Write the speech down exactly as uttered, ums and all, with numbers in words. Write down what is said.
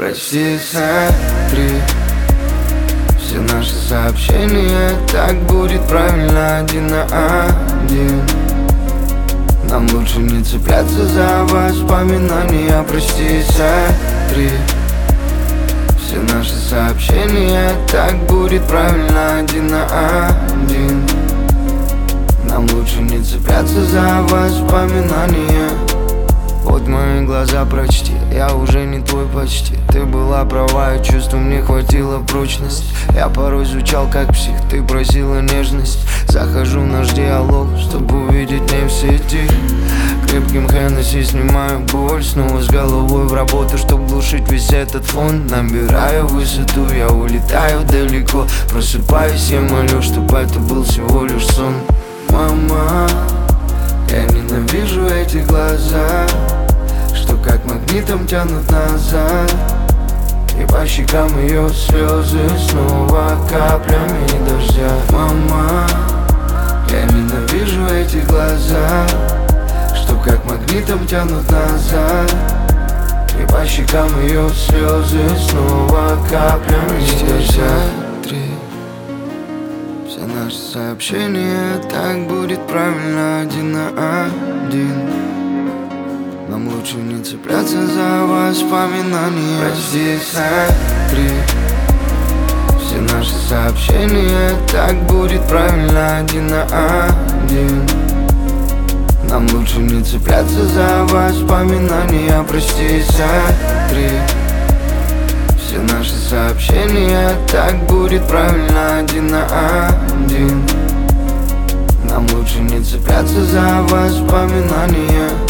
Прочти, смотри все наши сообщения, так будет правильно один на один. Нам лучше не цепляться за воспоминания. Прости, смотри все наши сообщения, так будет правильно один на один. Нам лучше не цепляться за воспоминания. Вот мои глаза, прочти, я уже не твой почти. Ты была права, и чувствам не хватило прочности. Я порой звучал как псих, ты просила нежность. Захожу в наш диалог, чтобы увидеть не в сети. Крепким Хеннесси снимаю боль, снова с головой в работу, чтоб глушить весь этот фон. Набираю высоту, я улетаю далеко. Просыпаюсь, я молю, чтоб это был всего лишь сон. Мама, я ненавижу эти глаза, что как магнитом тянут назад. И по щекам ее слезы снова каплями дождя. Мама, я ненавижу эти глаза, что как магнитом тянут назад. И по щекам ее слезы снова каплями дождя. Все наши сообщения, так будет правильно один на один. Нам лучше не цепляться за воспоминания. Прости, смотри все наши сообщения, так будет правильно один на один. Нам лучше не цепляться за воспоминания. Прости, смотри все наши сообщения, так будет правильно один на один. Нам лучше не цепляться за воспоминания.